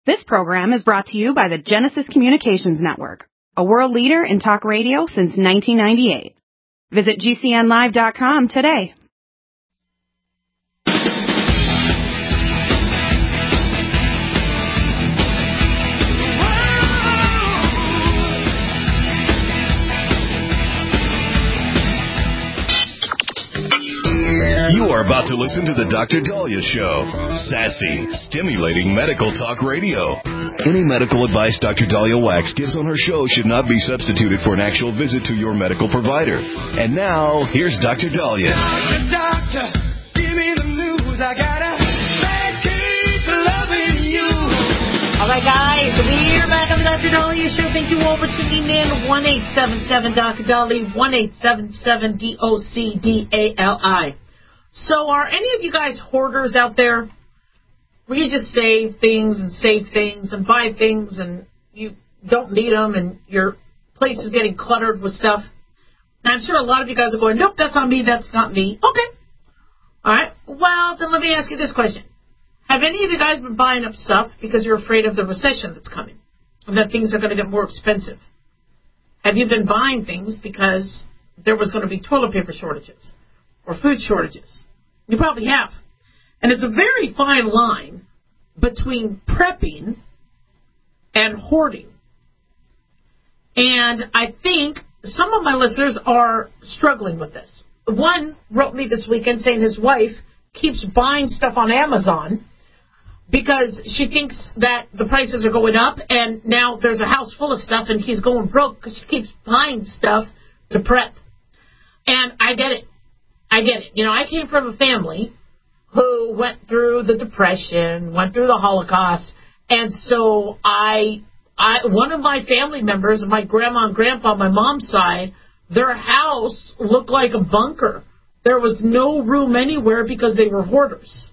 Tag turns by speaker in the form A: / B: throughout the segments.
A: This program is brought to you by the Genesis Communications Network, a world leader in talk radio since 1998. Visit GCNlive.com today.
B: You are about to listen to the Dr. Daliah Show. Sassy, stimulating medical talk radio. Any medical advice Dr. Daliah Wax gives on her show should not be substituted for an actual visit to your medical provider. And now, here's Dr. Daliah.
C: Doctor, give me the news. I got a bad case of loving you.
D: All right, guys, we're back on the Dr. Daliah Show. Thank you all for tuning in. 1-877-Dr. Daliah, 1-877-DOCDALI. So are any of you guys hoarders out there where you just save things and buy things and you don't need them and your place is getting cluttered with stuff? And I'm sure a lot of you guys are going, nope, that's not me, that's not me. Okay. All right. Well, then let me ask you this question. Have any of you guys been buying up stuff because you're afraid of the recession that's coming and that things are going to get more expensive? Have you been buying things because there was going to be toilet paper shortages or food shortages? You probably have. And it's a very fine line between prepping and hoarding. And I think some of my listeners are struggling with this. One wrote me this weekend saying his wife keeps buying stuff on Amazon because she thinks that the prices are going up and now there's a house full of stuff and he's going broke because she keeps buying stuff to prep. And I get it. You know, I came from a family who went through the Depression, went through the Holocaust, and so one of my family members, my grandma and grandpa on my mom's side, their house looked like a bunker. There was no room anywhere because they were hoarders.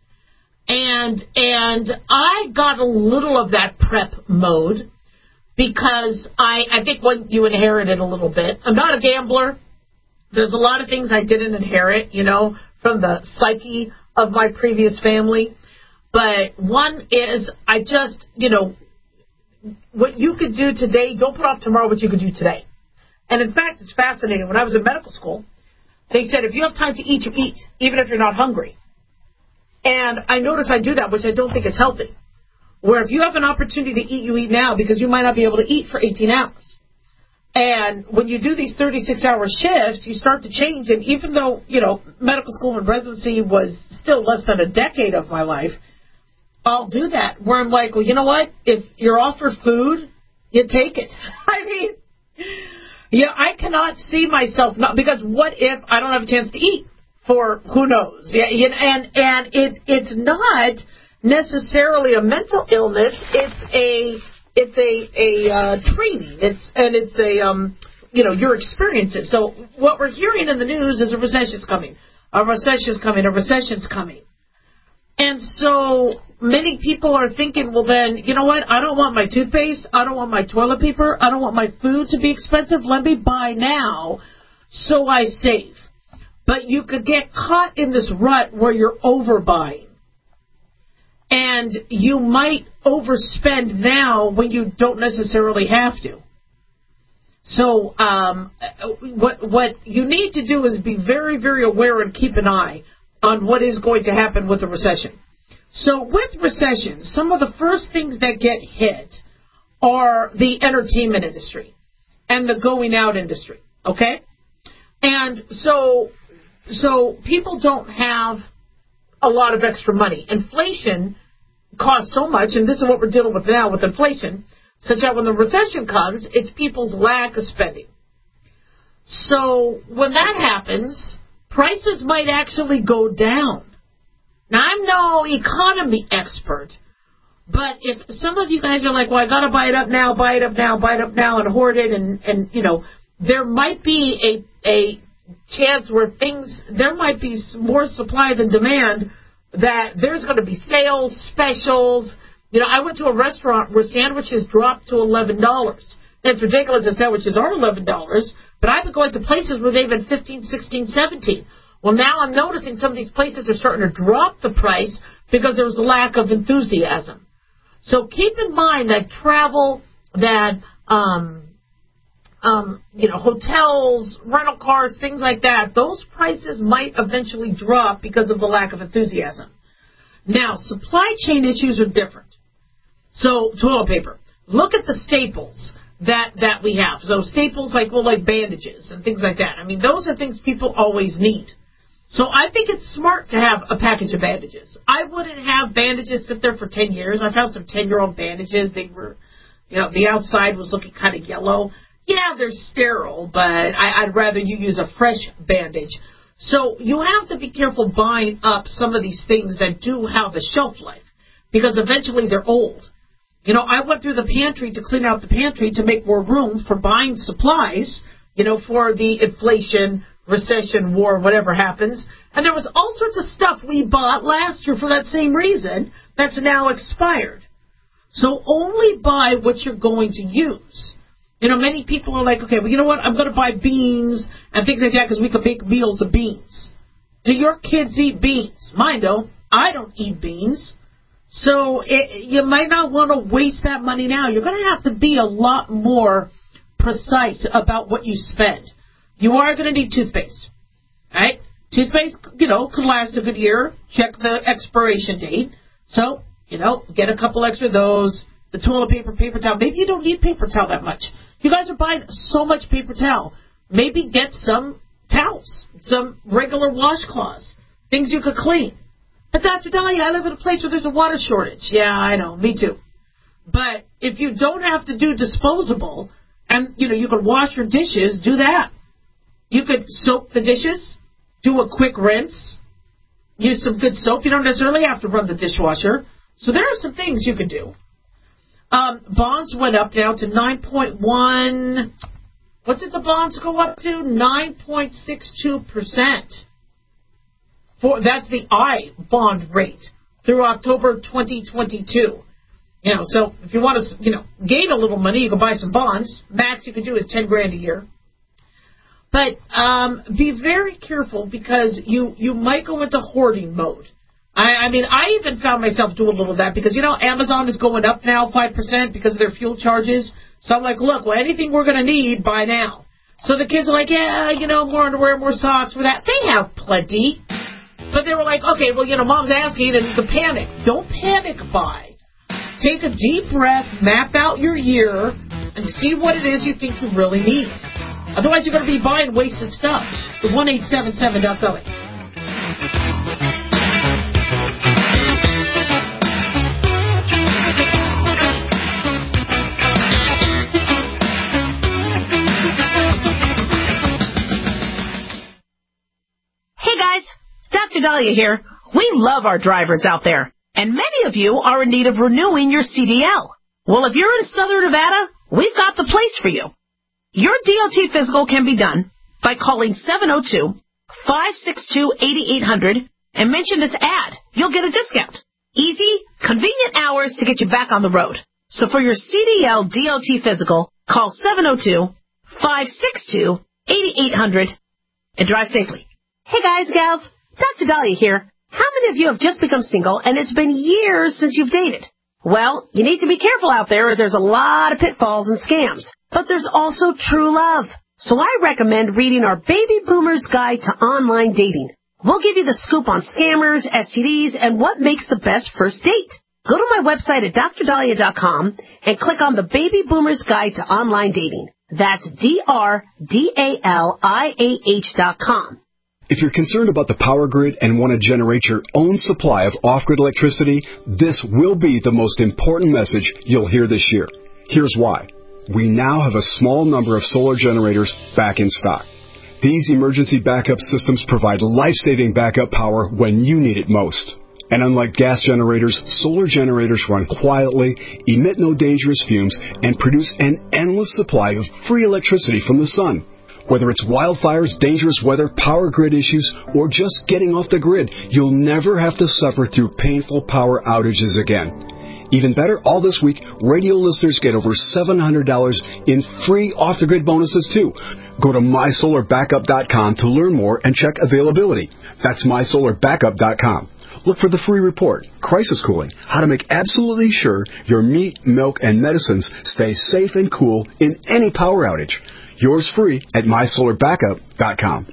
D: And I got a little of that prep mode because I think when you inherit it a little bit. I'm not a gambler. There's a lot of things I didn't inherit, you know, from the psyche of my previous family. But one is I just, you know, what you could do today, don't put off tomorrow what you could do today. And in fact, it's fascinating. When I was in medical school, they said if you have time to eat, you eat, even if you're not hungry. And I notice I do that, which I don't think is healthy. Where if you have an opportunity to eat, you eat now because you might not be able to eat for 18 hours. And when you do these 36-hour shifts, you start to change. And even though, you know, medical school and residency was still less than a decade of my life, I'll do that where I'm like, well, you know what? If you're offered food, you take it. I mean, yeah, I cannot see myself not, because what if I don't have a chance to eat for who knows? Yeah, and it's not necessarily a mental illness. It's a training. It's you know, your experiences. So what we're hearing in the news is a recession's coming. A recession's coming. And so many people are thinking, well then, you know what? I don't want my toothpaste. I don't want my toilet paper. I don't want my food to be expensive. Let me buy now so I save. But you could get caught in this rut where you're overbuying. And you might overspend now when you don't necessarily have to. So what you need to do is be very, very aware and keep an eye on what is going to happen with a recession. So with recessions, some of the first things that get hit are the entertainment industry and the going out industry, okay? And so people don't have a lot of extra money. Inflation costs so much, and this is what we're dealing with now with inflation, such that when the recession comes, it's people's lack of spending. So when that happens, prices might actually go down. Now, I'm no economy expert, but if some of you guys are like, well, I got to buy it up now, and hoard it, and you know, there might be a chance where there might be more supply than demand, that there's going to be sales, specials. You know, I went to a restaurant where sandwiches dropped to $11. It's ridiculous that sandwiches are $11, but I've been going to places where they've been $15, $16, $17. Well, now I'm noticing some of these places are starting to drop the price because there's a lack of enthusiasm. So keep in mind that travel, that hotels, rental cars, things like that, those prices might eventually drop because of the lack of enthusiasm. Now, supply chain issues are different. So, toilet paper. Look at the staples that we have. So, staples like bandages and things like that. I mean, those are things people always need. So, I think it's smart to have a package of bandages. I wouldn't have bandages sit there for 10 years. I found some 10-year-old bandages. They were, the outside was looking kind of yellow. Yeah, they're sterile, but I'd rather you use a fresh bandage. So you have to be careful buying up some of these things that do have a shelf life, because eventually they're old. I went through the pantry to clean out the pantry to make more room for buying supplies, for the inflation, recession, war, whatever happens. And there was all sorts of stuff we bought last year for that same reason that's now expired. So only buy what you're going to use. Many people are like, okay, well, you know what? I'm going to buy beans and things like that because we can make meals of beans. Do your kids eat beans? Mine don't. I don't eat beans. So you might not want to waste that money now. You're going to have to be a lot more precise about what you spend. You are going to need toothpaste, right? Toothpaste, could last a good year. Check the expiration date. So, get a couple extra of those. The toilet paper, paper towel. Maybe you don't need paper towel that much. You guys are buying so much paper towel. Maybe get some towels, some regular washcloths, things you could clean. But Dr. Dahlia, I live in a place where there's a water shortage. Yeah, I know. Me too. But if you don't have to do disposable and, you can wash your dishes, do that. You could soak the dishes, do a quick rinse, use some good soap. You don't necessarily have to run the dishwasher. So there are some things you could do. Bonds went up now to 9.1. What did the bonds go up to? 9.62%. That's the I bond rate through October 2022. So if you want to, gain a little money, you can buy some bonds. Max you can do is $10,000 a year. But be very careful because you might go into hoarding mode. I mean, I even found myself doing a little of that because, Amazon is going up now 5% because of their fuel charges. So I'm like, look, anything we're going to need, buy now. So the kids are like, yeah, more underwear, more socks, for that. They have plenty. But they were like, okay, well, Mom's asking, and the panic. Don't panic buy. Take a deep breath, map out your year, and see what it is you think you really need. Otherwise, you're going to be buying wasted stuff. The 1-877-DOC-BELLY.
E: Dr. Dahlia here. We love our drivers out there, and many of you are in need of renewing your CDL. Well, if you're in Southern Nevada, we've got the place for you. Your DOT physical can be done by calling 702-562-8800 and mention this ad. You'll get a discount. Easy, convenient hours to get you back on the road. So for your CDL DOT physical, call 702-562-8800 and drive safely. Hey guys, gals. Dr. Dahlia here. How many of you have just become single and it's been years since you've dated? Well, you need to be careful out there as there's a lot of pitfalls and scams. But there's also true love. So I recommend reading our Baby Boomer's Guide to Online Dating. We'll give you the scoop on scammers, STDs, and what makes the best first date. Go to my website at drdahlia.com and click on the Baby Boomer's Guide to Online Dating. That's DRDALIAH.com.
F: If you're concerned about the power grid and want to generate your own supply of off-grid electricity, this will be the most important message you'll hear this year. Here's why. We now have a small number of solar generators back in stock. These emergency backup systems provide life-saving backup power when you need it most. And unlike gas generators, solar generators run quietly, emit no dangerous fumes, and produce an endless supply of free electricity from the sun. Whether it's wildfires, dangerous weather, power grid issues, or just getting off the grid, you'll never have to suffer through painful power outages again. Even better, all this week, radio listeners get over $700 in free off-the-grid bonuses, too. Go to mysolarbackup.com to learn more and check availability. That's mysolarbackup.com. Look for the free report, Crisis Cooling, how to make absolutely sure your meat, milk, and medicines stay safe and cool in any power outage. Yours free at mysolarbackup.com.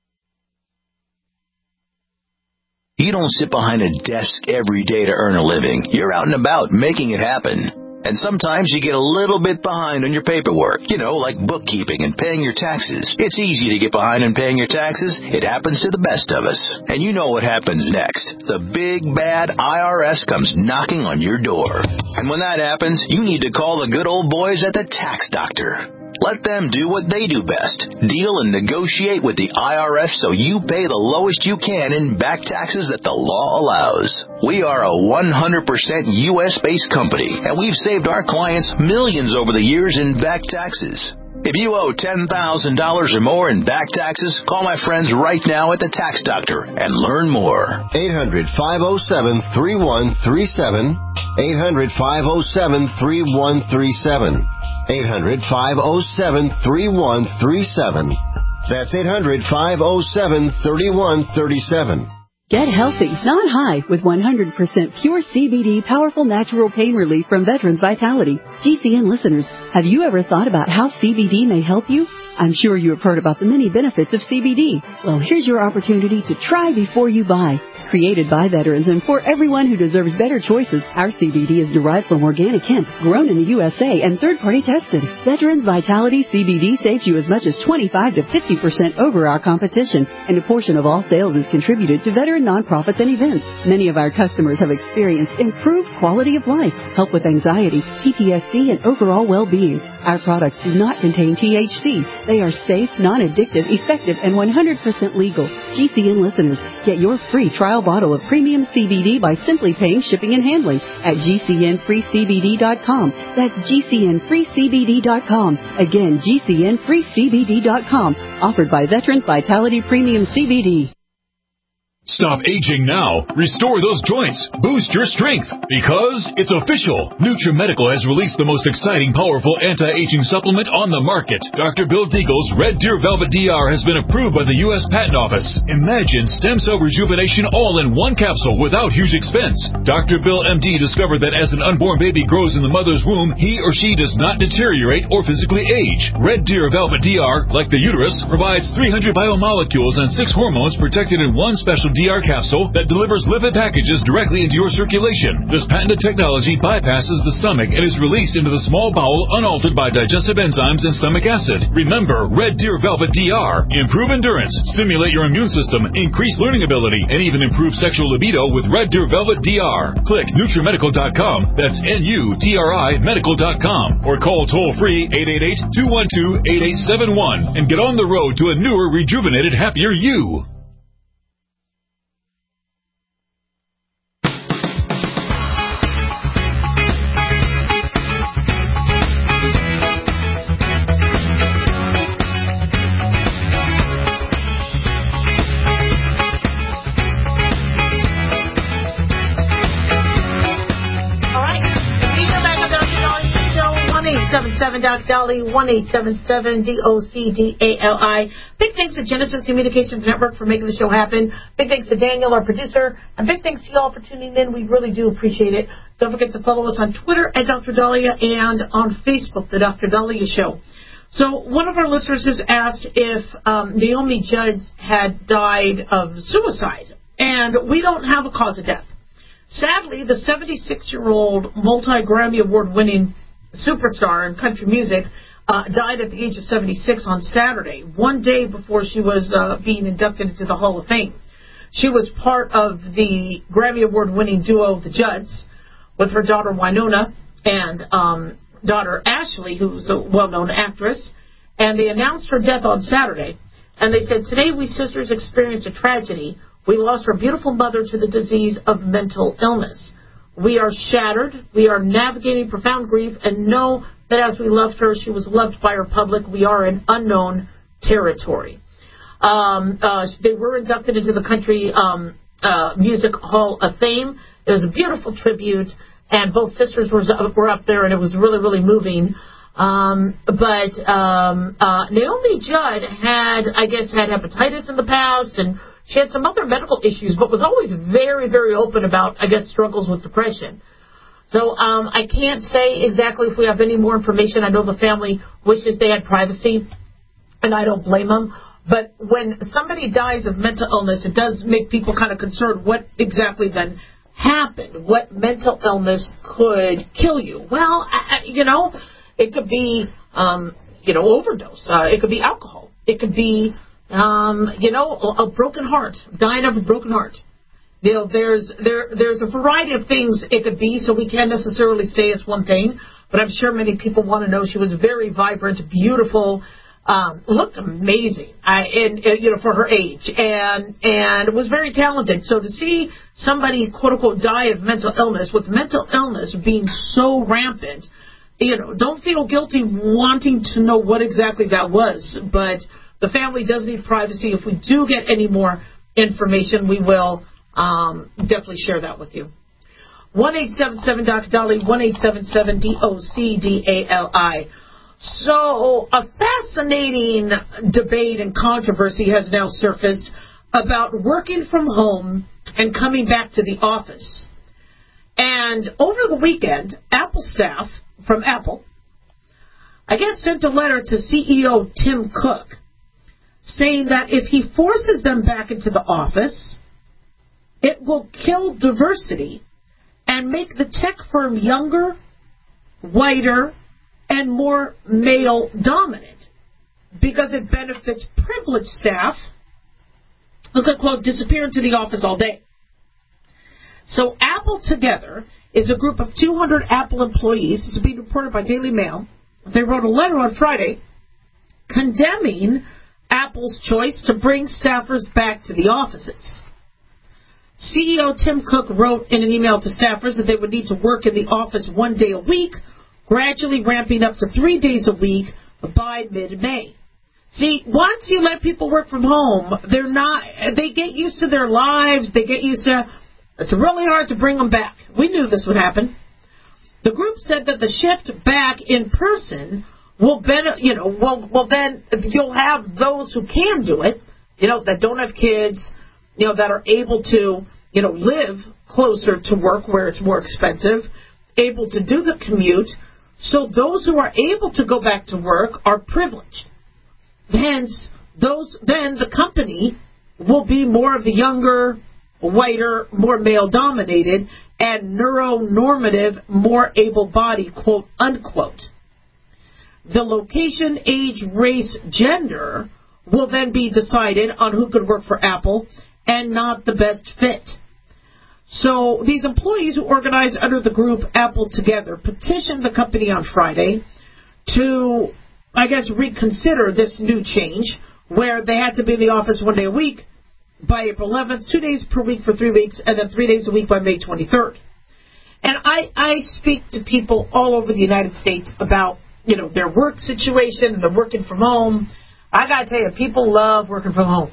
B: You don't sit behind a desk every day to earn a living. You're out and about making it happen. And sometimes you get a little bit behind on your paperwork, like bookkeeping and paying your taxes. It's easy to get behind on paying your taxes. It happens to the best of us. And you know what happens next. The big, bad IRS comes knocking on your door. And when that happens, you need to call the good old boys at the Tax Doctor. Let them do what they do best. Deal and negotiate with the IRS so you pay the lowest you can in back taxes that the law allows. We are a 100% U.S.-based company, and we've saved our clients millions over the years in back taxes. If you owe $10,000 or more in back taxes, call my friends right now at the Tax Doctor and learn more.
G: 800-507-3137. 800-507-3137. 800-507-3137. That's 800-507-3137.
H: Get healthy, not high, with 100% pure CBD powerful natural pain relief from Veterans Vitality. GCN listeners, have you ever thought about how CBD may help you? I'm sure you have heard about the many benefits of CBD. Well, here's your opportunity to try before you buy. Created by veterans and for everyone who deserves better choices, our CBD is derived from organic hemp, grown in the USA, and third-party tested. Veterans Vitality CBD saves you as much as 25 to 50% over our competition, and a portion of all sales is contributed to veteran nonprofits and events. Many of our customers have experienced improved quality of life, help with anxiety, PTSD, and overall well-being. Our products do not contain THC. They are safe, non-addictive, effective, and 100% legal. GCN listeners, get your free trial bottle of premium CBD by simply paying shipping and handling at GCNFreeCBD.com. That's GCNFreeCBD.com. Again, GCNFreeCBD.com. Offered by Veterans Vitality Premium CBD.
I: Stop aging now. Restore those joints. Boost your strength. Because it's official. NutriMedical has released the most exciting, powerful anti-aging supplement on the market. Dr. Bill Deagle's Red Deer Velvet DR has been approved by the U.S. Patent Office. Imagine stem cell rejuvenation all in one capsule without huge expense. Dr. Bill MD discovered that as an unborn baby grows in the mother's womb, he or she does not deteriorate or physically age. Red Deer Velvet DR, like the uterus, provides 300 biomolecules and 6 hormones protected in one special DR capsule that delivers lipid packages directly into your circulation. This patented technology bypasses the stomach and is released into the small bowel unaltered by digestive enzymes and stomach acid. Remember, Red Deer Velvet DR. Improve endurance, stimulate your immune system, increase learning ability, and even improve sexual libido with Red Deer Velvet DR. Click NutriMedical.com, that's NUTRI Medical.com, or call toll-free 888-212-8871 and get on the road to a newer, rejuvenated, happier you.
D: Dr. Dolly, 1-877-DOCDALI. Big thanks to Genesis Communications Network for making the show happen. Big thanks to Daniel, our producer. And big thanks to you all for tuning in. We really do appreciate it. Don't forget to follow us on Twitter at Dr. Dahlia and on Facebook, The Dr. Dahlia Show. So one of our listeners has asked if Naomi Judd had died of suicide. And we don't have a cause of death. Sadly, the 76-year-old multi-Grammy Award-winning superstar in country music died at the age of 76 on Saturday, one day before she was being inducted into the Hall of Fame. She was part of the Grammy Award-winning duo The Judds with her daughter Winona and daughter Ashley, who's a well-known actress, and they announced her death on Saturday. And they said, "Today we sisters experienced a tragedy. We lost our beautiful mother to the disease of mental illness. We are shattered. We are navigating profound grief and know that as we loved her, she was loved by her public. We are in unknown territory." They were inducted into the Country Music Hall of Fame. It was a beautiful tribute, and both sisters were up there, and it was really, really moving. But Naomi Judd had hepatitis in the past, and She had some other medical issues, but was always very, very open about, I guess, struggles with depression. So I can't say exactly if we have any more information. I know the family wishes they had privacy, and I don't blame them. But when somebody dies of mental illness, it does make people kind of concerned what exactly then happened. What mental illness could kill you? Well, it could be, overdose. It could be alcohol. It could be, a broken heart, dying of a broken heart. There's a variety of things it could be, so we can't necessarily say it's one thing. But I'm sure many people want to know. She was very vibrant, beautiful, looked amazing, for her age, and was very talented. So to see somebody, quote unquote, die of mental illness, with mental illness being so rampant, don't feel guilty wanting to know what exactly that was. But the family does need privacy. If we do get any more information, we will definitely share that with you. 1-877-Dr. Dolly, 1-877-DOCDALI. So a fascinating debate and controversy has now surfaced about working from home and coming back to the office. And over the weekend, Apple staff from Apple, I guess, sent a letter to CEO Tim Cook saying that if he forces them back into the office, it will kill diversity and make the tech firm younger, whiter, and more male-dominant because it benefits privileged staff who could, quote, disappear into the office all day. So Apple Together is a group of 200 Apple employees. This is being reported by Daily Mail. They wrote a letter on Friday condemning Apple's choice to bring staffers back to the offices. CEO Tim Cook wrote in an email to staffers that they would need to work in the office 1 day a week, gradually ramping up to 3 days a week by mid-May. See, once you let people work from home, they get used to their lives, they get used to, it's really hard to bring them back. We knew this would happen. The group said that the shift back in person will then you'll have those who can do it, that don't have kids, that are able to, live closer to work where it's more expensive, able to do the commute. So those who are able to go back to work are privileged. Hence, then the company will be more of the younger, whiter, more male-dominated, and neuronormative, more able-bodied, quote, unquote. The location, age, race, gender will then be decided on who could work for Apple and not the best fit. So these employees who organized under the group Apple Together petitioned the company on Friday to, I guess, reconsider this new change where they had to be in the office 1 day a week by April 11th, 2 days per week for 3 weeks, and then 3 days a week by May 23rd. And I speak to people all over the United States about, their work situation and the working from home. I got to tell you, people love working from home.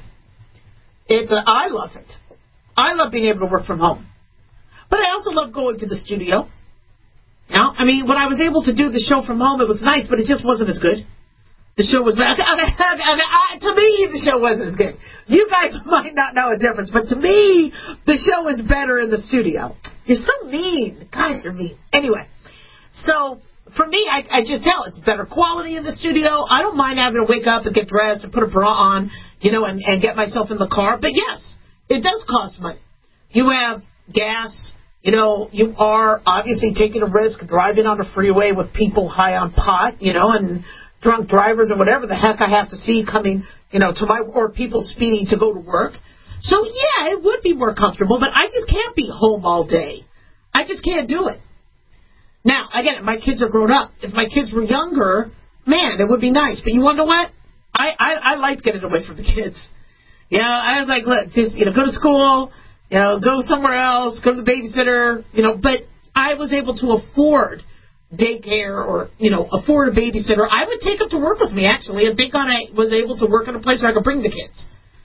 D: I love it. I love being able to work from home. But I also love going to the studio. When I was able to do the show from home, it was nice, but it just wasn't as good. The show was bad. To me, the show wasn't as good. You guys might not know a difference, but to me, the show is better in the studio. You're so mean. Guys are mean. Anyway, so for me, I just tell it's better quality in the studio. I don't mind having to wake up and get dressed and put a bra on, and get myself in the car. But yes, it does cost money. You have gas. You are obviously taking a risk driving on a freeway with people high on pot, and drunk drivers or whatever the heck I have to see coming, or people speeding to go to work. So, yeah, it would be more comfortable, but I just can't be home all day. I just can't do it. Now, again, my kids are grown up. If my kids were younger, man, it would be nice. But you want to know what? I liked getting away from the kids. I was like, look, just, go to school, go somewhere else, go to the babysitter, but I was able to afford daycare or, afford a babysitter. I would take them to work with me, actually, and thank God I was able to work in a place where I could bring the kids.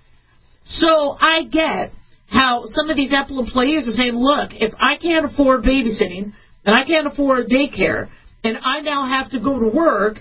D: So I get how some of these Apple employees are saying, look, if I can't afford babysitting and I can't afford daycare and I now have to go to work,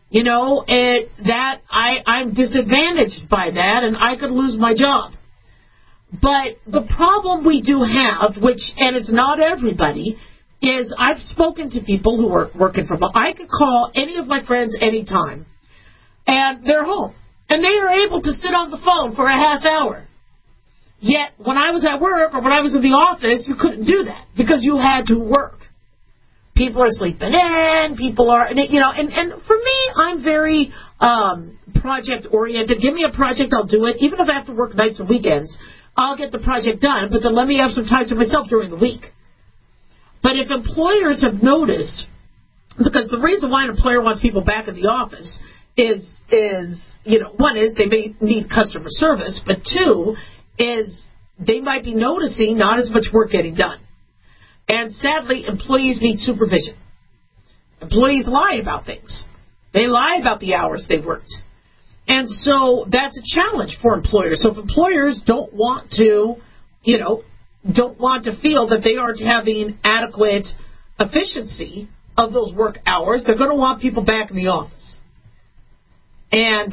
D: I'm disadvantaged by that and I could lose my job. But the problem we do have, and it's not everybody, is I've spoken to people who are working from home. I could call any of my friends anytime, and they're home. And they are able to sit on the phone for a half hour. Yet, when I was at work or when I was in the office, you couldn't do that because you had to work. People are sleeping in, people are, and for me, I'm very project-oriented. Give me a project, I'll do it. Even if I have to work nights and weekends, I'll get the project done, but then let me have some time to myself during the week. But if employers have noticed, because the reason why an employer wants people back in the office is one is they may need customer service, but two is they might be noticing not as much work getting done. And sadly, employees need supervision. Employees lie about things. They lie about the hours they worked. And so that's a challenge for employers. So if employers don't want to feel that they aren't having adequate efficiency of those work hours, they're going to want people back in the office. And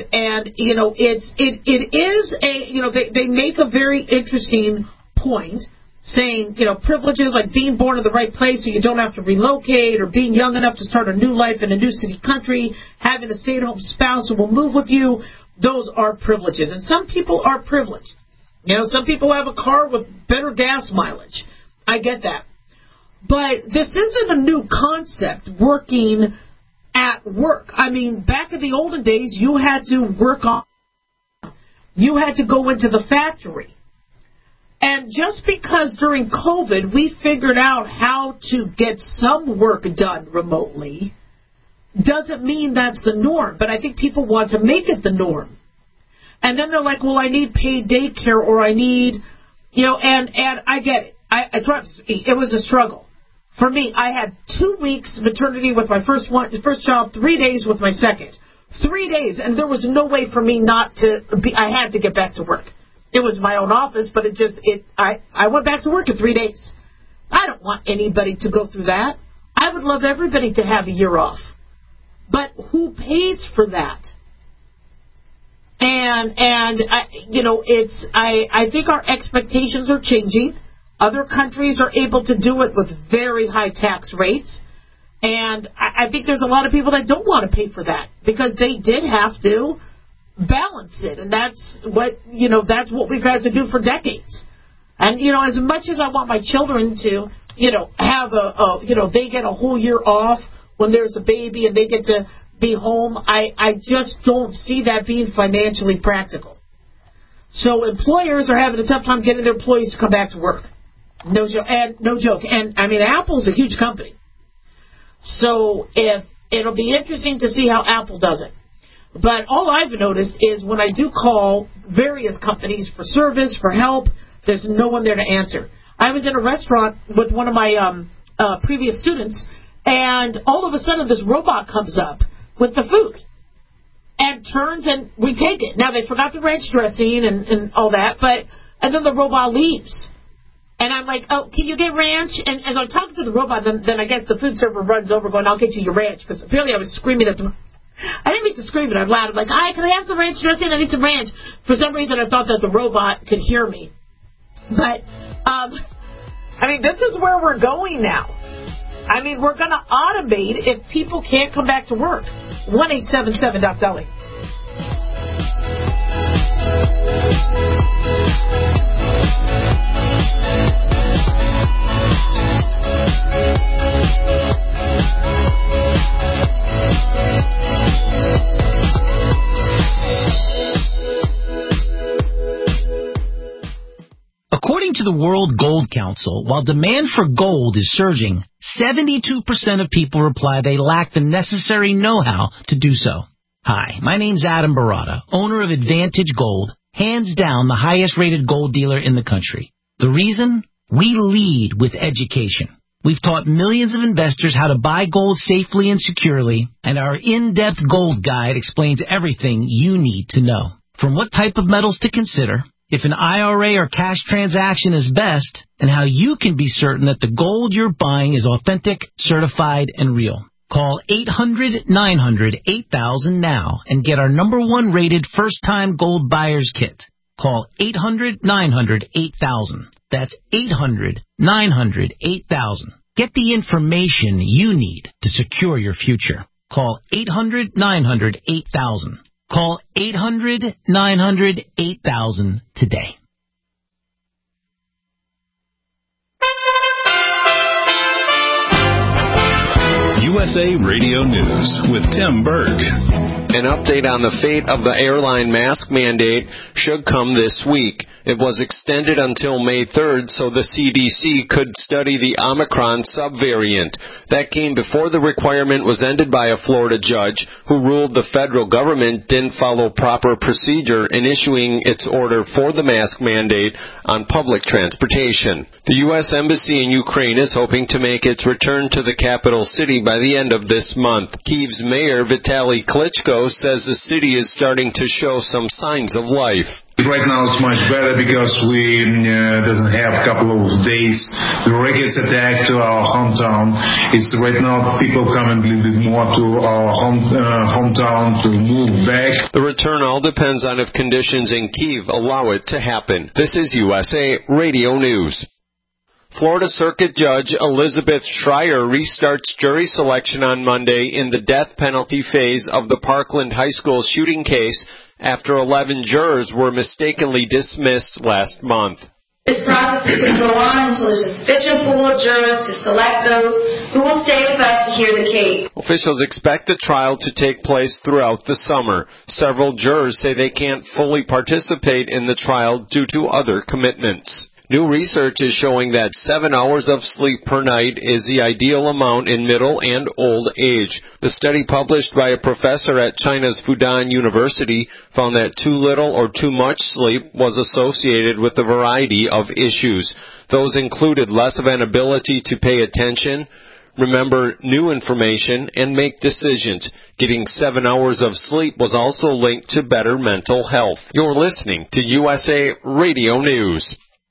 D: they make a very interesting point saying, privileges like being born in the right place so you don't have to relocate, or being young enough to start a new life in a new city country, having a stay-at-home spouse who will move with you, those are privileges. And some people are privileged. Some people have a car with better gas mileage. I get that. But this isn't a new concept, working at work. I mean, back in the olden days, you had to you had to go into the factory. And just because during COVID we figured out how to get some work done remotely doesn't mean that's the norm. But I think people want to make it the norm. And then they're like, well, I need paid daycare, or I need, and I get it. It was a struggle. For me, I had 2 weeks maternity with my first child, 3 days with my second. 3 days, and there was no way for me I had to get back to work. It was my own office, but I went back to work in 3 days. I don't want anybody to go through that. I would love everybody to have a year off. But who pays for that? And I think our expectations are changing. Other countries are able to do it with very high tax rates. And I think there's a lot of people that don't want to pay for that because they did have to balance it. And that's what we've had to do for decades. And, as much as I want my children to, have they get a whole year off when there's a baby and they get to be home, I just don't see that being financially practical. So employers are having a tough time getting their employees to come back to work. No joke. And I mean, Apple's a huge company. So it'll be interesting to see how Apple does it. But all I've noticed is when I do call various companies for service, for help, there's no one there to answer. I was in a restaurant with one of my previous students, and all of a sudden this robot comes up with the food and turns, and we take it. Now, they forgot the ranch dressing and all that, and then the robot leaves. And I'm like, oh, can you get ranch? And as I'm talking to the robot, then I guess the food server runs over going, I'll get you your ranch. Because apparently I was screaming at the... I didn't mean to scream it out loud. I'm like, hi, can I have some ranch dressing? I need some ranch. For some reason, I thought that the robot could hear me. But, this is where we're going now. We're going to automate if people can't come back to work. 1-877-DOC-DOLLY.
J: According to the World Gold Council, while demand for gold is surging, 72% of people reply they lack the necessary know-how to do so. Hi, my name's Adam Barata, owner of Advantage Gold, hands down the highest-rated gold dealer in the country. The reason? We lead with education. We've taught millions of investors how to buy gold safely and securely, and our in-depth gold guide explains everything you need to know. From what type of metals to consider, if an IRA or cash transaction is best, and how you can be certain that the gold you're buying is authentic, certified, and real. Call 800-900-8000 now and get our #1 rated first-time gold buyer's kit. Call 800-900-8000. That's 800-900-8000. Get the information you need to secure your future. Call 800-900-8000. Call 800-900-8000 today.
B: USA Radio News with Tim Berg.
K: An update on the fate of the airline mask mandate should come this week. It was extended until May 3rd so the CDC could study the Omicron subvariant. That came before the requirement was ended by a Florida judge who ruled the federal government didn't follow proper procedure in issuing its order for the mask mandate on public transportation. The U.S. Embassy in Ukraine is hoping to make its return to the capital city by the end of this month. Kyiv's mayor, Vitaly Klitschko, says the city is starting to show some signs of life.
L: Right now it's much better because we doesn't have a couple of days the rockets attack to our hometown. It's right now people coming a little bit more to our hometown to move back.
K: The return all depends on if conditions in Kyiv allow it to happen. This is USA Radio News. Florida Circuit Judge Elizabeth Schreier restarts jury selection on Monday in the death penalty phase of the Parkland High School shooting case after 11 jurors were mistakenly dismissed last month.
M: This process can go on until there's a sufficient pool of jurors to select those who will stay with us to hear the case.
K: Officials expect the trial to take place throughout the summer. Several jurors say they can't fully participate in the trial due to other commitments. New research is showing that 7 hours of sleep per night is the ideal amount in middle and old age. The study published by a professor at China's Fudan University found that too little or too much sleep was associated with a variety of issues. Those included less of an ability to pay attention, remember new information, and make decisions. Getting 7 hours of sleep was also linked to better mental health. You're listening to USA Radio News.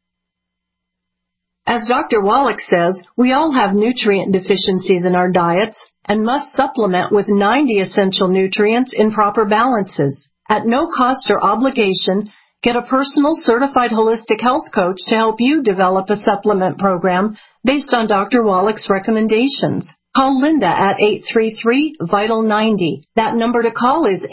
E: As Dr. Wallach says, we all have nutrient deficiencies in our diets and must supplement with 90 essential nutrients in proper balances. At no cost or obligation, get a personal certified holistic health coach to help you develop a supplement program based on Dr. Wallach's recommendations. Call Linda at 833-VITAL-90. That number to call is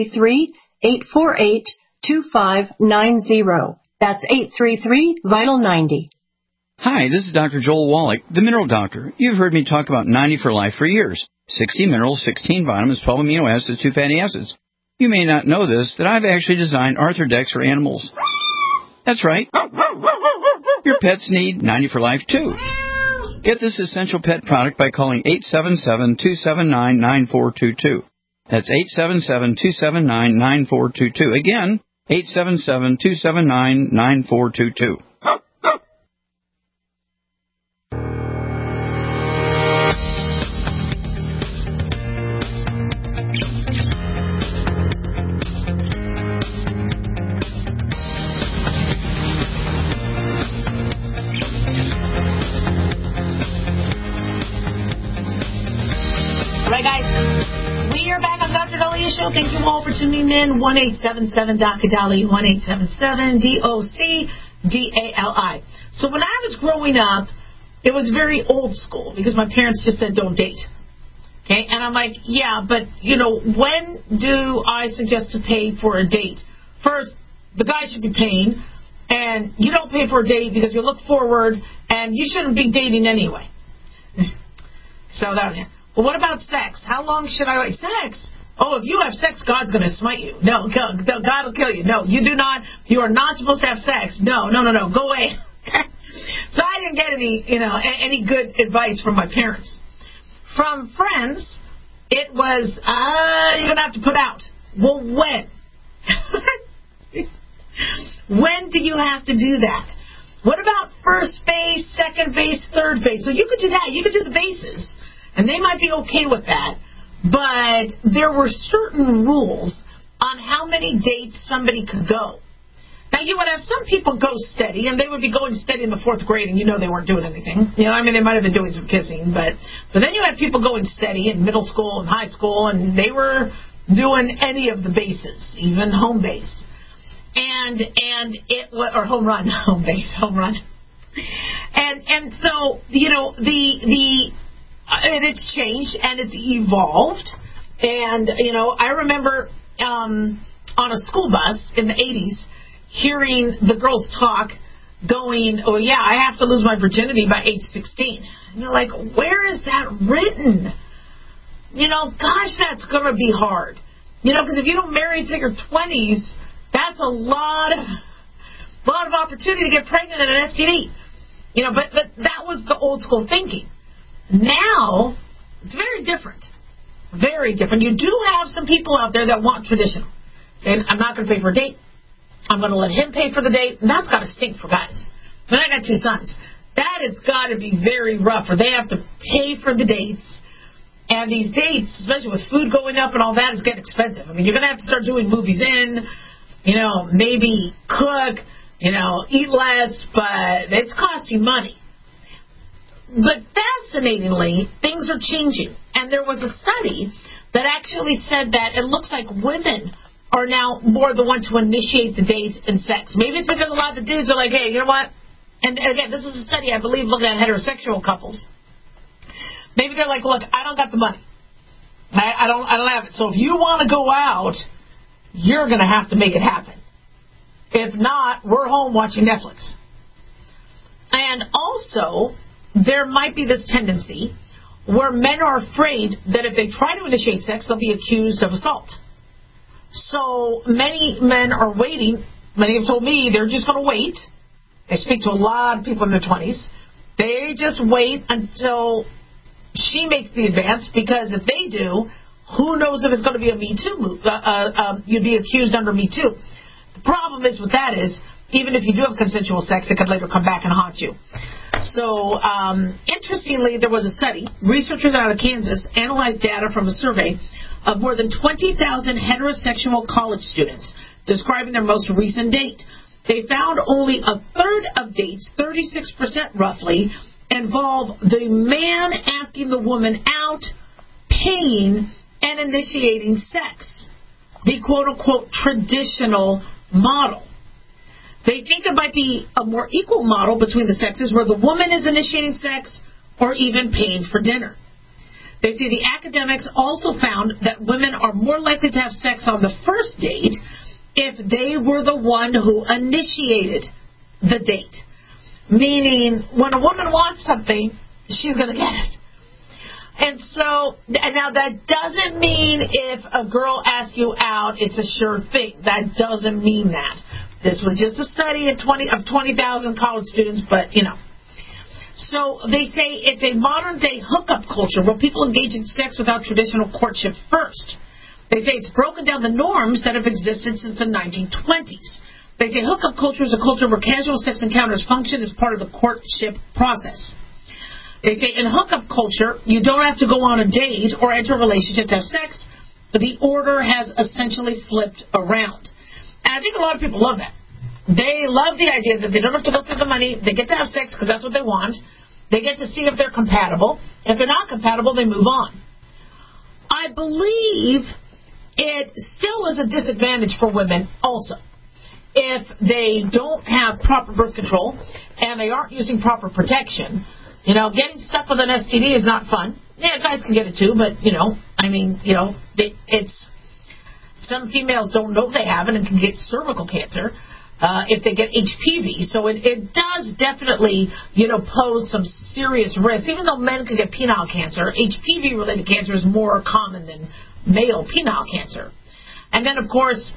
E: 833-848-2590. That's 833-VITAL-90.
N: Hi, this is Dr. Joel Wallach, the Mineral Doctor. You've heard me talk about 90 for Life for years. 60 minerals, 16 vitamins, 12 amino acids, 2 fatty acids. You may not know this, that I've actually designed Arthrodex for animals. That's right. Your pets need 90 for Life, too. Get this essential pet product by calling 877-279-9422. That's 877-279-9422. Again, 877-279-9422.
D: Show. Thank you all for tuning in. 1-877-DOC-DALI, 1-877-DOC-DALI. So when I was growing up, it was very old school because my parents just said don't date. Okay, and I'm like, yeah, but, when do I suggest to pay for a date? First, the guy should be paying, and you don't pay for a date because you look forward, and you shouldn't be dating anyway. So that, well, what about sex? How long should I wait? Sex? Oh, if you have sex, God's going to smite you. No, God will kill you. No, you do not. You are not supposed to have sex. No. Go away. So I didn't get any good advice from my parents. From friends, it was, you're going to have to put out. Well, when? When do you have to do that? What about first base, second base, third base? So you could do that. You could do the bases, and they might be okay with that. But there were certain rules on how many dates somebody could go. Now, you would have some people go steady, and they would be going steady in the fourth grade, and they weren't doing anything. They might have been doing some kissing, but then you had people going steady in middle school and high school, and they were doing any of the bases, even home base. and it or home run, home base, home run, and so and it's changed and it's evolved, and I remember on a school bus in the 80s hearing the girls talk, going, "Oh yeah, I have to lose my virginity by age 16." And you're like, where is that written? Gosh, that's gonna be hard. Because if you don't marry until your 20s, that's a lot of opportunity to get pregnant in an STD. But that was the old school thinking. Now, it's very different. Very different. You do have some people out there that want traditional. Saying, I'm not going to pay for a date. I'm going to let him pay for the date. And that's got to stink for guys. But I got 2 sons. That has got to be very rough, or they have to pay for the dates. And these dates, especially with food going up and all that, is getting expensive. I mean, you're going to have to start doing movies in, maybe cook, eat less, but it's costing money. But fascinatingly, things are changing. And there was a study that actually said that it looks like women are now more the one to initiate the date and sex. Maybe it's because a lot of the dudes are like, hey, you know what? And again, this is a study, I believe, looking at heterosexual couples. Maybe they're like, look, I don't got the money. I don't have it. So if you want to go out, you're going to have to make it happen. If not, we're home watching Netflix. And also, there might be this tendency where men are afraid that if they try to initiate sex, they'll be accused of assault. So many men are waiting. Many have told me they're just going to wait. I speak to a lot of people in their 20s. They just wait until she makes the advance, because if they do, who knows if it's going to be a Me Too move. You'd be accused under Me Too. The problem is with that is, even if you do have consensual sex, it could later come back and haunt you. So, interestingly, there was a study. Researchers out of Kansas analyzed data from a survey of more than 20,000 heterosexual college students describing their most recent date. They found only a third of dates, 36% roughly, involve the man asking the woman out, paying, and initiating sex. The quote-unquote traditional model. They think it might be a more equal model between the sexes where the woman is initiating sex or even paying for dinner. They say the academics also found that women are more likely to have sex on the first date if they were the one who initiated the date. Meaning, when a woman wants something, she's going to get it. And so, now that doesn't mean if a girl asks you out, it's a sure thing. That doesn't mean that. This was just a study of 20,000 college students, but, So they say it's a modern-day hookup culture where people engage in sex without traditional courtship first. They say it's broken down the norms that have existed since the 1920s. They say hookup culture is a culture where casual sex encounters function as part of the courtship process. They say in hookup culture, you don't have to go on a date or enter a relationship to have sex, but the order has essentially flipped around. And I think a lot of people love that. They love the idea that they don't have to go through the money. They get to have sex because that's what they want. They get to see if they're compatible. If they're not compatible, they move on. I believe it still is a disadvantage for women also. If they don't have proper birth control and they aren't using proper protection, getting stuck with an STD is not fun. Yeah, guys can get it too, but, it's some females don't know they have it and can get cervical cancer if they get HPV. So it does definitely, pose some serious risks. Even though men can get penile cancer, HPV-related cancer is more common than male penile cancer. And then, of course,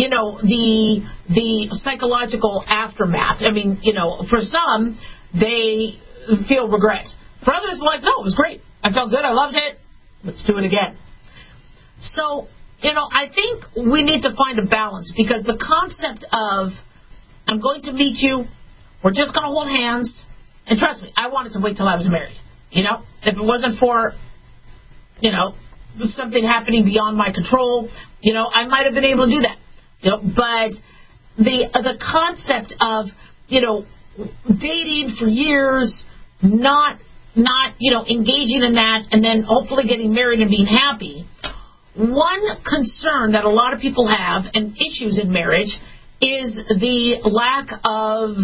D: the psychological aftermath. I mean, for some, they feel regret. For others, like, no, it was great. I felt good. I loved it. Let's do it again. So, I think we need to find a balance, because the concept of, I'm going to meet you, we're just going to hold hands, and trust me, I wanted to wait till I was married. If it wasn't for, something happening beyond my control, I might have been able to do that. But the concept of, dating for years, not engaging in that, and then hopefully getting married and being happy. One concern that a lot of people have, and issues in marriage, is the lack of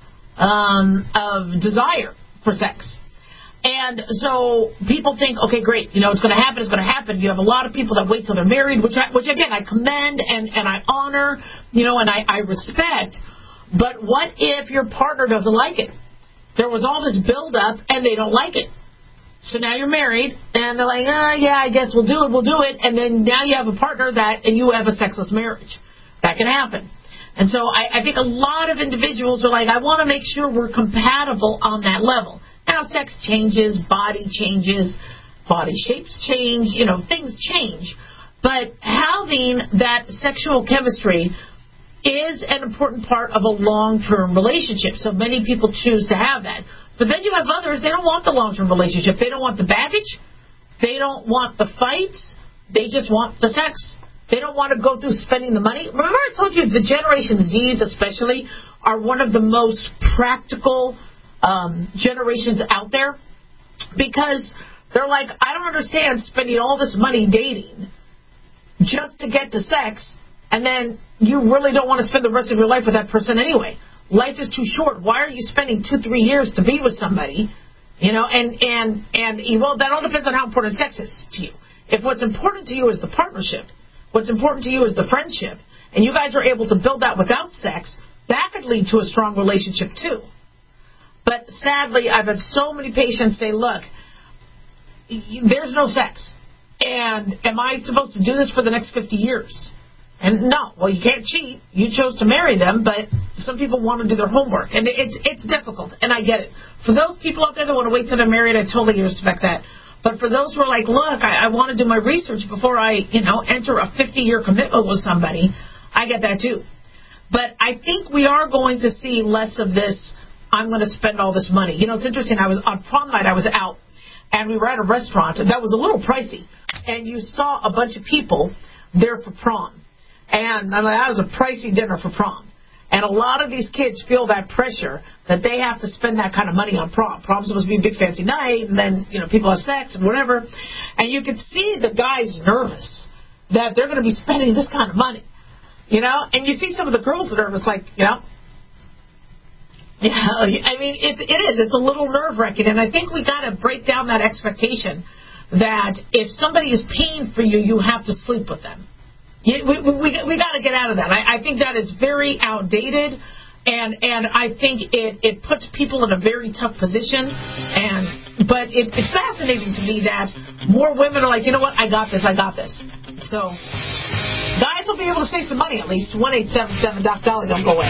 D: desire for sex. And so people think, okay, great, it's going to happen, it's going to happen. You have a lot of people that wait till they're married, which again, I commend and I honor, and I respect. But what if your partner doesn't like it? There was all this build-up, and they don't like it. So now you're married, and they're like, yeah, I guess we'll do it. And then now you have a partner and you have a sexless marriage. That can happen. And so I think a lot of individuals are like, I want to make sure we're compatible on that level. Now, sex changes, body changes, body shapes change, things change. But having that sexual chemistry is an important part of a long-term relationship. So many people choose to have that. But then you have others, they don't want the long-term relationship. They don't want the baggage. They don't want the fights. They just want the sex. They don't want to go through spending the money. Remember I told you the Generation Zs especially are one of the most practical generations out there, because they're like, I don't understand spending all this money dating just to get to sex, and then you really don't want to spend the rest of your life with that person anyway. Life is too short. Why are you spending 2-3 years to be with somebody? And that all depends on how important sex is to you. If what's important to you is the partnership, what's important to you is the friendship, and you guys are able to build that without sex, that could lead to a strong relationship too. But sadly, I've had so many patients say, look, there's no sex. And am I supposed to do this for the next 50 years? And no, well, you can't cheat. You chose to marry them, but some people want to do their homework. And it's difficult, and I get it. For those people out there that want to wait till they're married, I totally respect that. But for those who are like, look, I want to do my research before I, enter a 50-year commitment with somebody, I get that too. But I think we are going to see less of this, I'm going to spend all this money. It's interesting. I was on prom night, I was out, and we were at a restaurant that was a little pricey. And you saw a bunch of people there for prom. And that was a pricey dinner for prom. And a lot of these kids feel that pressure that they have to spend that kind of money on prom. Prom's supposed to be a big fancy night, and then, people have sex and whatever. And you could see the guys nervous that they're going to be spending this kind of money. And you see some of the girls nervous, like, Yeah, I mean, it is. It's a little nerve-wracking, and I think we got to break down that expectation that if somebody is paying for you, you have to sleep with them. We got to get out of that. I think that is very outdated, and I think it puts people in a very tough position. But it's fascinating to me that more women are like, you know what, I got this. So guys will be able to save some money at least. 1-877-DOC-DOLLY. Don't go away.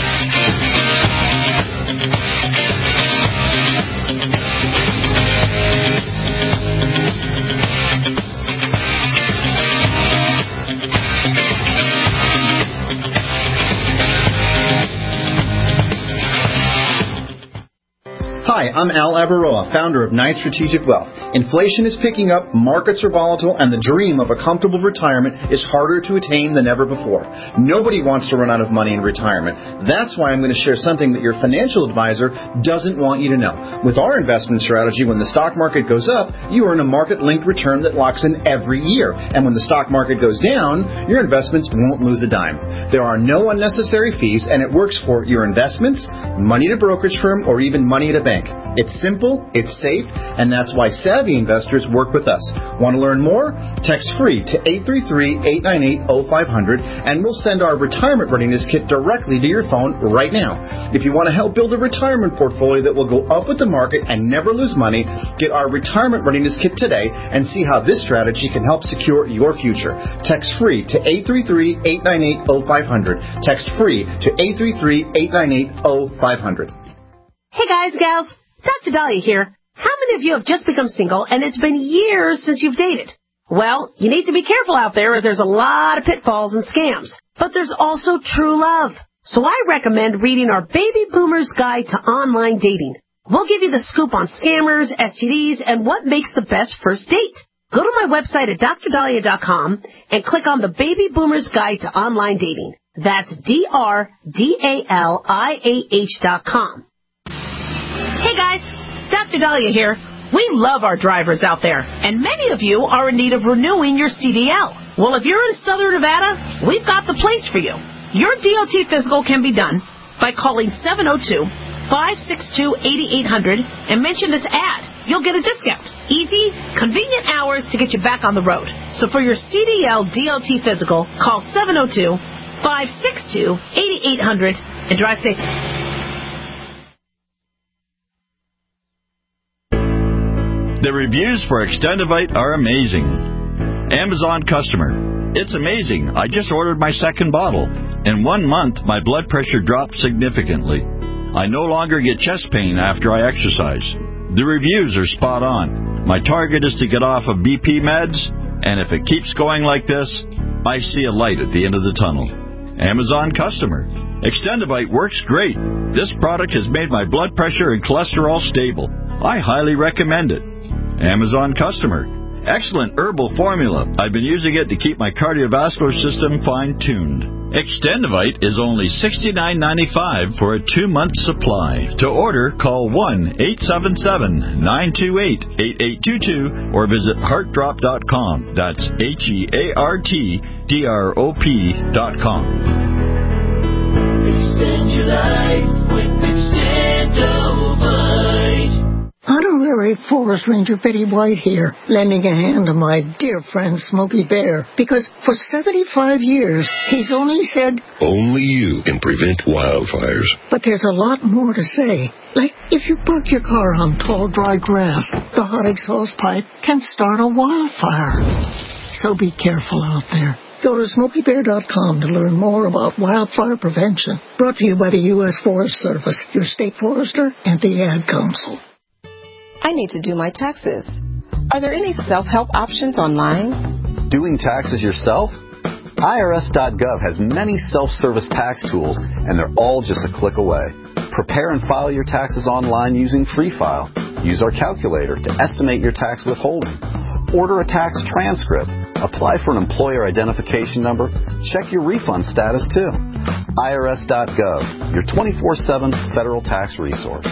O: Hi, I'm Al Avaroa, founder of Knight Strategic Wealth. Inflation is picking up, markets are volatile, and the dream of a comfortable retirement is harder to attain than ever before. Nobody wants to run out of money in retirement. That's why I'm going to share something that your financial advisor doesn't want you to know. With our investment strategy, when the stock market goes up, you earn a market-linked return that locks in every year. And when the stock market goes down, your investments won't lose a dime. There are no unnecessary fees, and it works for your investments, money at a brokerage firm, or even money at a bank. It's simple, it's safe, and that's why savvy investors work with us. Want to learn more? Text free to 833-898-0500, and we'll send our retirement readiness kit directly to your phone right now. If you want to help build a retirement portfolio that will go up with the market and never lose money, get our retirement readiness kit today and see how this strategy can help secure your future. Text free to 833-898-0500. Text free to 833-898-0500.
E: Hey guys, gals, Dr. Dahlia here. How many of you have just become single and it's been years since you've dated? Well, you need to be careful out there as there's a lot of pitfalls and scams. But there's also true love. So I recommend reading our Baby Boomer's Guide to Online Dating. We'll give you the scoop on scammers, STDs, and what makes the best first date. Go to my website at drdahlia.com and click on the Baby Boomer's Guide to Online Dating. That's DRDALIAH.com. Hey guys, Dr. Dahlia here. We love our drivers out there, and many of you are in need of renewing your CDL. Well, if you're in Southern Nevada, we've got the place for you. Your DOT physical can be done by calling 702-562-8800 and mention this ad. You'll get a discount. Easy, convenient hours to get you back on the road. So for your CDL DOT physical, call 702-562-8800 and drive safely.
P: The reviews for Extendivite are amazing. Amazon customer. It's amazing. I just ordered my second bottle. In 1 month, my blood pressure dropped significantly. I no longer get chest pain after I exercise. The reviews are spot on. My target is to get off of BP meds, and if it keeps going like this, I see a light at the end of the tunnel. Amazon customer. Extendivite works great. This product has made my blood pressure and cholesterol stable. I highly recommend it. Amazon customer. Excellent herbal formula. I've been using it to keep my cardiovascular system fine-tuned. Extendivite is only $69.95 for a 2-month supply. To order, call 1-877-928-8822 or visit heartdrop.com. That's HEARTDROP.com.
C: Extend your life with Extendivite.
Q: Honorary Forest Ranger Betty White here, lending a hand to my dear friend Smokey Bear, because for 75 years, he's only said,
R: only you can prevent wildfires.
Q: But there's a lot more to say. Like, if you park your car on tall, dry grass, the hot exhaust pipe can start a wildfire. So be careful out there. Go to SmokeyBear.com to learn more about wildfire prevention. Brought to you by the U.S. Forest Service, your state forester, and the Ad Council.
S: I need to do my taxes. Are there any self-help options online?
T: Doing taxes yourself? IRS.gov has many self-service tax tools, and they're all just a click away. Prepare and file your taxes online using Free File. Use our calculator to estimate your tax withholding. Order a tax transcript. Apply for an employer identification number. Check your refund status, too. IRS.gov, your 24/7 federal tax resource.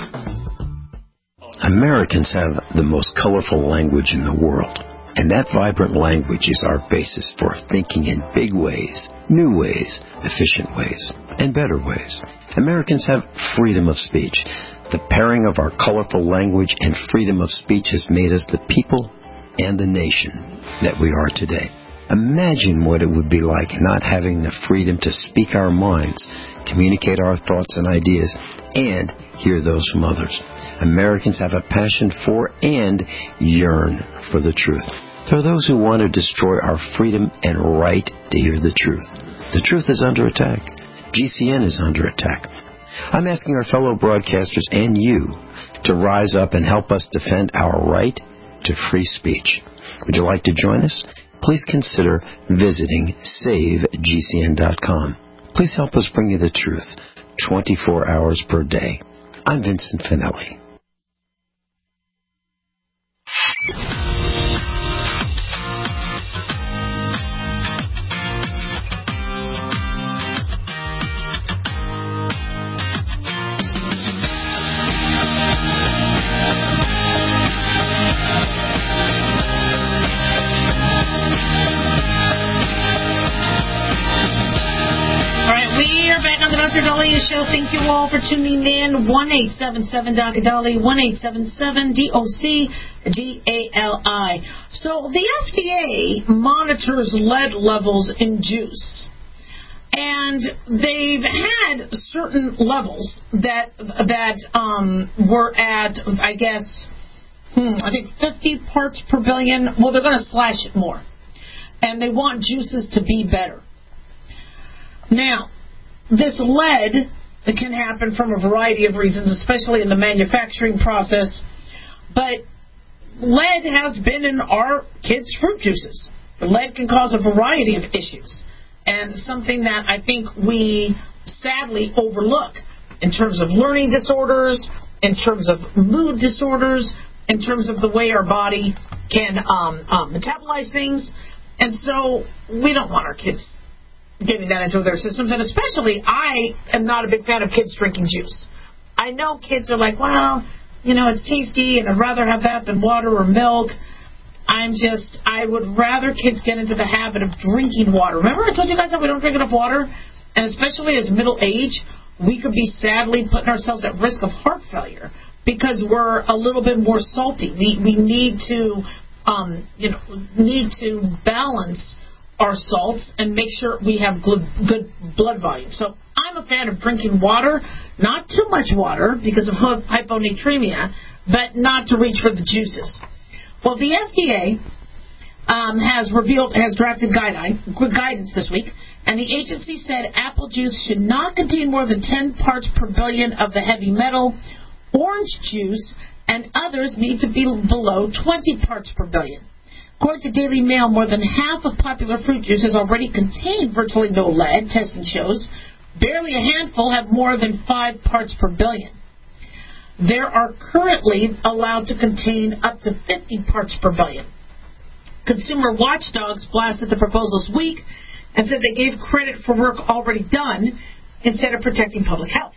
U: Americans have the most colorful language in the world, and that vibrant language is our basis for thinking in big ways, new ways, efficient ways, and better ways. Americans have freedom of speech. The pairing of our colorful language and freedom of speech has made us the people and the nation that we are today. Imagine what it would be like not having the freedom to speak our minds, communicate our thoughts and ideas, and hear those from others. Americans have a passion for and yearn for the truth. There are those who want to destroy our freedom and right to hear the truth. The truth is under attack. GCN is under attack. I'm asking our fellow broadcasters and you to rise up and help us defend our right to free speech. Would you like to join us? Please consider visiting SaveGCN.com. Please help us bring you the truth 24 hours per day. I'm Vincent Finelli.
D: Dr. Daliah Show. Thank you all for tuning in. 1-877-DOC-DALI, 1-877-DOC-DALI. So the FDA monitors lead levels in juice. And they've had certain levels that were at, I guess, I think 50 parts per billion. Well, they're going to slash it more. And they want juices to be better. Now, this lead can happen from a variety of reasons, especially in the manufacturing process. But lead has been in our kids' fruit juices. Lead can cause a variety of issues. And something that I think we sadly overlook in terms of learning disorders, in terms of mood disorders, in terms of the way our body can metabolize things. And so we don't want our kids getting that into their systems. And especially, I am not a big fan of kids drinking juice. I know kids are like, well, you know, it's tasty and I'd rather have that than water or milk. I would rather kids get into the habit of drinking water. Remember I told you guys that we don't drink enough water? And especially as middle age, we could be sadly putting ourselves at risk of heart failure because we're a little bit more salty. We need to, balance our salts and make sure we have good blood volume. So I'm a fan of drinking water, not too much water because of hyponatremia, but not to reach for the juices. Well, the FDA has drafted guidance this week, and the agency said apple juice should not contain more than 10 parts per billion of the heavy metal. Orange juice and others need to be below 20 parts per billion. According to Daily Mail, more than half of popular fruit juices already contain virtually no lead, testing shows. Barely a handful have more than 5 parts per billion. There are currently allowed to contain up to 50 parts per billion. Consumer watchdogs blasted the proposal this week and said they gave credit for work already done instead of protecting public health.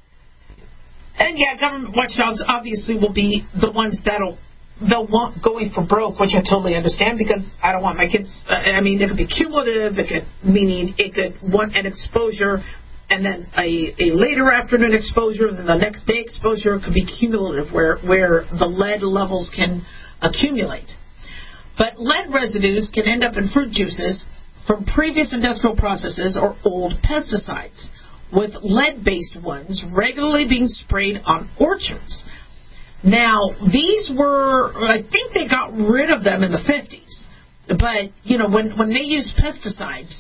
D: And yeah, government watchdogs obviously will be the ones they'll want going for broke, which I totally understand because I don't want my kids. It could be cumulative. Meaning it could want an exposure and then a later afternoon exposure, and then the next day exposure. Could be cumulative, where the lead levels can accumulate. But lead residues can end up in fruit juices from previous industrial processes or old pesticides, with lead-based ones regularly being sprayed on orchards. Now, these were, I think they got rid of them in the 50s. But, when they use pesticides,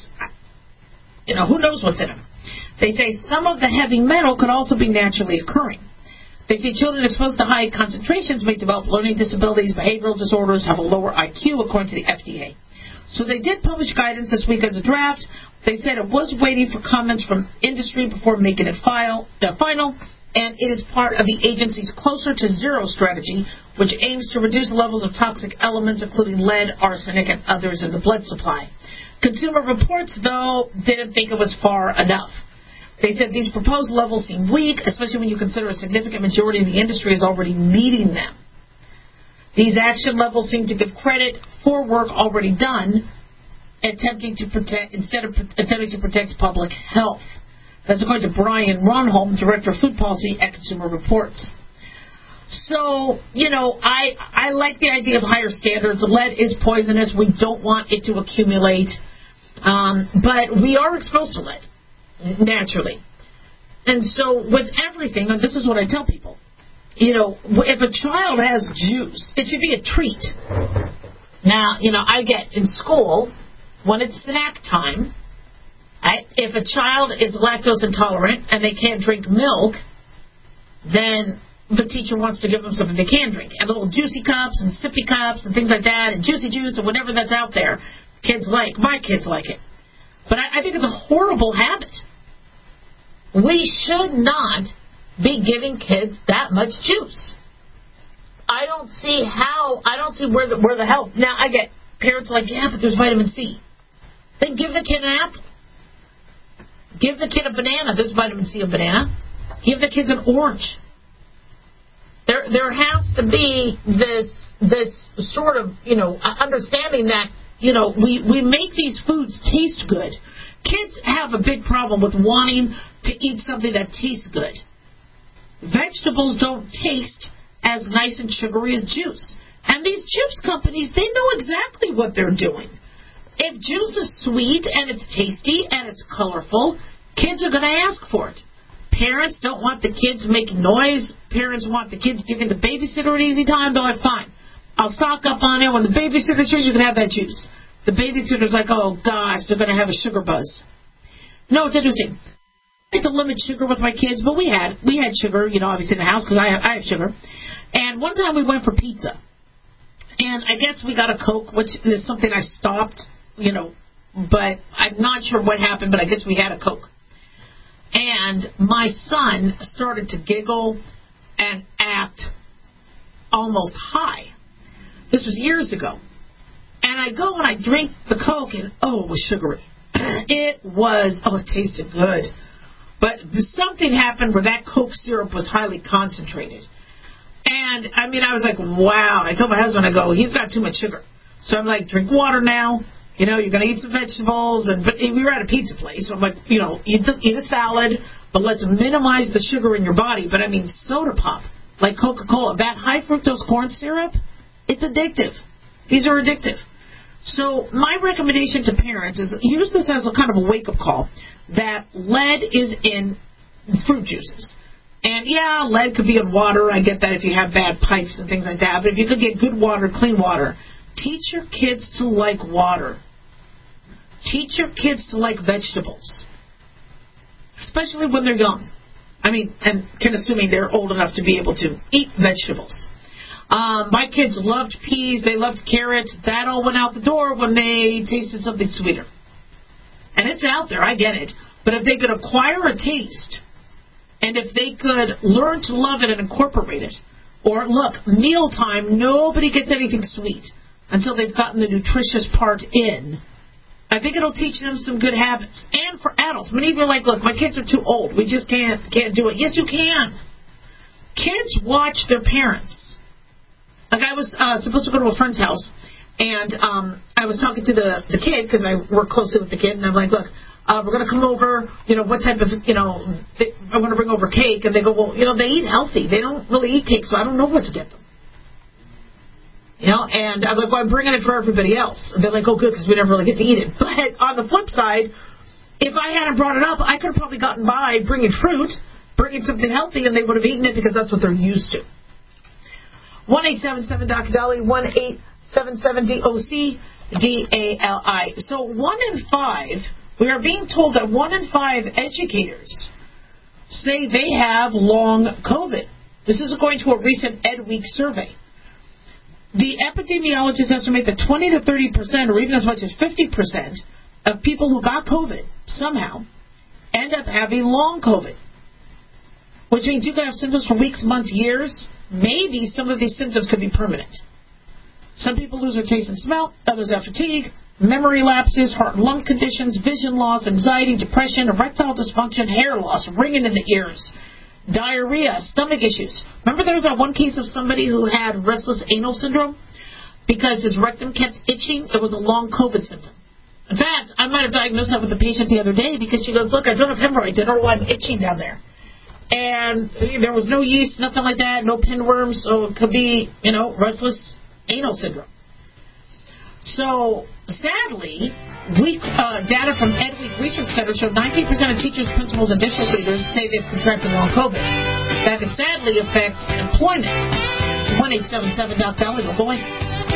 D: who knows what's in them? They say some of the heavy metal could also be naturally occurring. They say children exposed to high concentrations may develop learning disabilities, behavioral disorders, have a lower IQ, according to the FDA. So they did publish guidance this week as a draft. They said it was waiting for comments from industry before making it final, and it is part of the agency's Closer to Zero strategy, which aims to reduce levels of toxic elements, including lead, arsenic, and others in the blood supply. Consumer Reports, though, didn't think it was far enough. They said these proposed levels seem weak, especially when you consider a significant majority of the industry is already meeting them. These action levels seem to give credit for work already done, attempting to protect public health. That's according to Brian Ronholm, Director of Food Policy at Consumer Reports. So, I like the idea of higher standards. Lead is poisonous. We don't want it to accumulate. But we are exposed to lead, naturally. And so with everything, and this is what I tell people, if a child has juice, it should be a treat. Now, I get in school, when it's snack time, if a child is lactose intolerant and they can't drink milk, then the teacher wants to give them something they can drink. And little juicy cups and sippy cups and things like that, and juicy juice and whatever that's out there, kids like. My kids like it. But I think it's a horrible habit. We should not be giving kids that much juice. I don't see where the help. Now, I get parents like, yeah, but there's vitamin C. Then give the kid an apple. Give the kid a banana. There's vitamin C in banana. Give the kids an orange. There has to be this sort of, understanding that, we make these foods taste good. Kids have a big problem with wanting to eat something that tastes good. Vegetables don't taste as nice and sugary as juice. And these juice companies, they know exactly what they're doing. If juice is sweet and it's tasty and it's colorful, kids are going to ask for it. Parents don't want the kids making noise. Parents want the kids giving the babysitter an easy time. They're like, fine, I'll stock up on it. When the babysitter's here, you can have that juice. The babysitter's like, oh, gosh, they're going to have a sugar buzz. No, it's interesting. I like to limit sugar with my kids, but we had sugar, obviously in the house because I have sugar. And one time we went for pizza. And I guess we got a Coke, which is something I stopped, but I'm not sure what happened, but I guess we had a Coke. And my son started to giggle and act almost high. This was years ago. And I go and I drink the Coke, and it was sugary. It tasted good. But something happened where that Coke syrup was highly concentrated. And, I was like, wow. I told my husband, he's got too much sugar. So I'm like, drink water now. You're going to eat some vegetables. But we were at a pizza place. So I'm like, eat a salad, but let's minimize the sugar in your body. But I mean, soda pop, like Coca-Cola, that high fructose corn syrup, it's addictive. These are addictive. So my recommendation to parents is use this as a kind of a wake-up call that lead is in fruit juices. And, yeah, lead could be in water. I get that if you have bad pipes and things like that. But if you could get good water, clean water, teach your kids to like water. Teach your kids to like vegetables, especially when they're young. I mean, and assuming they're old enough to be able to eat vegetables. My kids loved peas. They loved carrots. That all went out the door when they tasted something sweeter. And it's out there. I get it. But if they could acquire a taste, and if they could learn to love it and incorporate it, or look, mealtime, nobody gets anything sweet until they've gotten the nutritious part in, I think it'll teach them some good habits. And for adults, many of you are like, look, my kids are too old. We just can't do it. Yes, you can. Kids watch their parents. Like I was supposed to go to a friend's house, and I was talking to the kid because I work closely with the kid, and I'm like, look, we're going to come over, what type of, I want to bring over cake. And they go, well, they eat healthy. They don't really eat cake, so I don't know what to get them. And I'm like, well, I'm bringing it for everybody else. And they're like, oh, good, because we never really get to eat it. But on the flip side, if I hadn't brought it up, I could have probably gotten by bringing fruit, bringing something healthy, and they would have eaten it because that's what they're used to. 1-877-Dr. 1-877-DOC-DALI. So 1 in 5, we are being told that 1 in 5 educators say they have long COVID. This is according to a recent EdWeek survey. The epidemiologists estimate that 20 to 30%, or even as much as 50%, of people who got COVID somehow end up having long COVID, which means you can have symptoms for weeks, months, years. Maybe some of these symptoms could be permanent. Some people lose their taste and smell. Others have fatigue, memory lapses, heart and lung conditions, vision loss, anxiety, depression, erectile dysfunction, hair loss, ringing in the ears, diarrhea, stomach issues. Remember there was that one case of somebody who had restless anal syndrome because his rectum kept itching? It was a long COVID symptom. In fact, I might have diagnosed that with a patient the other day because she goes, look, I don't have hemorrhoids. I don't know why I'm itching down there. And there was no yeast, nothing like that, no pinworms, so it could be, restless anal syndrome. So, sadly, data from EdWeek Research Center showed 19% of teachers, principals, and district leaders say they've contracted long COVID. That could sadly affect employment. 1-877-Doc-Dolly, we're going.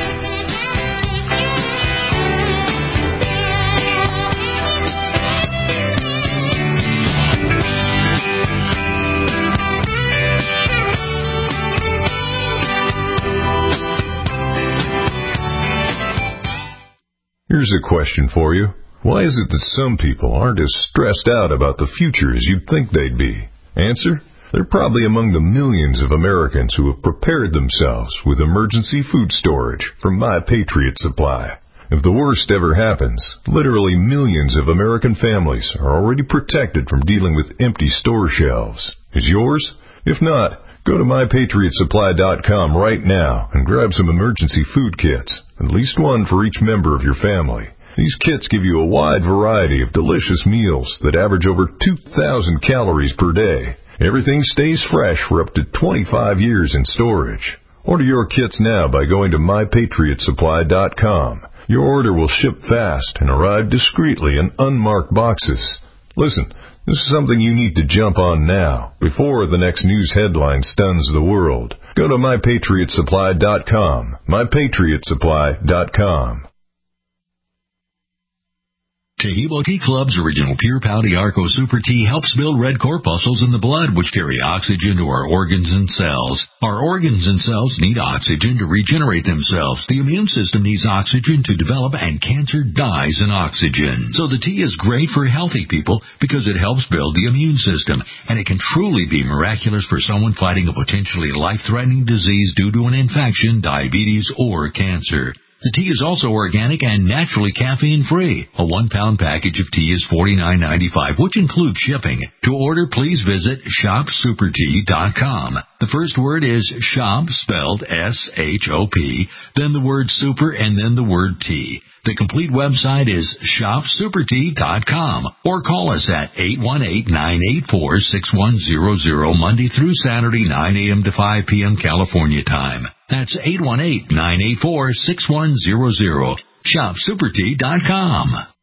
A: Here's a question for you. Why is it that some people aren't as stressed out about the future as you'd think they'd be? Answer: they're probably among the millions of Americans who have prepared themselves with emergency food storage from My Patriot Supply. If the worst ever happens, literally millions of American families are already protected from dealing with empty store shelves. Is yours? If not, go to MyPatriotSupply.com right now and grab some emergency food kits, at least one for each member of your family. These kits give you a wide variety of delicious meals that average over 2,000 calories per day. Everything stays fresh for up to 25 years in storage. Order your kits now by going to MyPatriotSupply.com. Your order will ship fast and arrive discreetly in unmarked boxes. Listen, this is something you need to jump on now, before the next news headline stuns the world. Go to MyPatriotSupply.com. MyPatriotSupply.com.
I: Tehebo Tea Club's original Pure Pouty Arco Super Tea helps build red corpuscles in the blood, which carry oxygen to our organs and cells. Our organs and cells need oxygen to regenerate themselves. The immune system needs oxygen to develop, and cancer dies in oxygen. So the tea is great for healthy people because it helps build the immune system, and it can truly be miraculous for someone fighting a potentially life-threatening disease due to an infection, diabetes, or cancer. The tea is also organic and naturally caffeine-free. A 1-pound package of tea is $49.95, which includes shipping. To order, please visit ShopSuperTea.com. The first word is shop, spelled S-H-O-P, then the word super, and then the word tea.
F: The complete website is shopsupertea.com or call us at 818-984-6100 Monday through Saturday, 9 a.m. to 5 p.m. California time. That's 818-984-6100. Shopsupertea.com.